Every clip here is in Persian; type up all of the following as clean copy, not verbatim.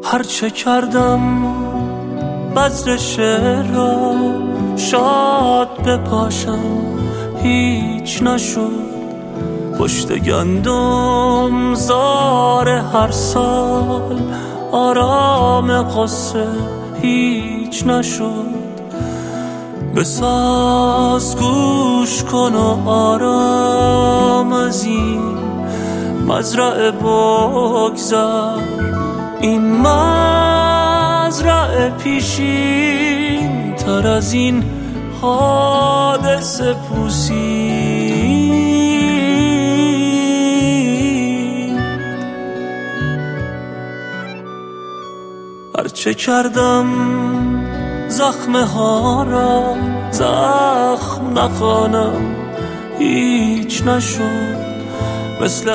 هرچه کردم بذر شعر را شاد بپاشم هیچ نشد. پشت گندم زار هر سال آرام قصه هیچ نشد. بساز گوش کن و آرام از این مزرعه بگذر. این مزرعه پیشین تر از این حادثه پوسید. هرچه کردم زخمه ها را زخم نخوانم هیچ نشد. مثل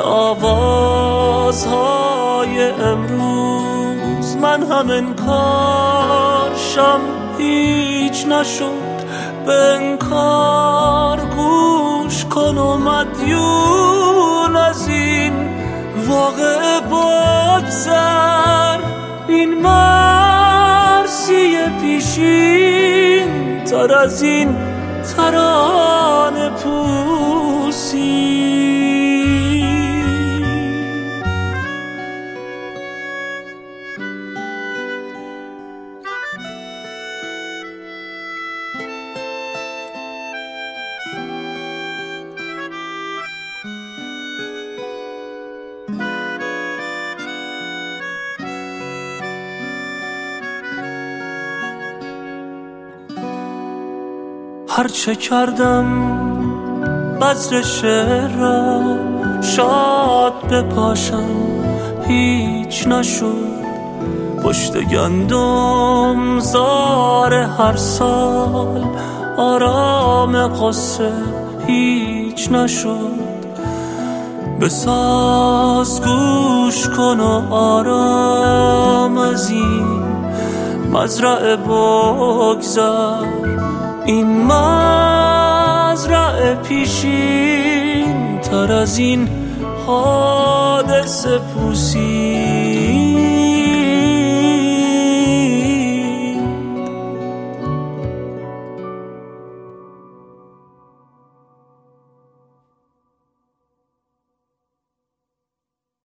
آوازهای امروز من هم انکارشم هیچ نشد. به انکار گوش کن و مدیون از این واقعه بگذر. این مرسی پیشین تر از این ترانه پوسی. هرچه کردم بذر شعر را شاد بپاشم هیچ نشد. پشت گندم زار هر سال آرام قصه هیچ نشد. بساز گوش کن و آرام از این مزرعه بگذر. این مزرعه پیشین تر از این حادثه پوسید.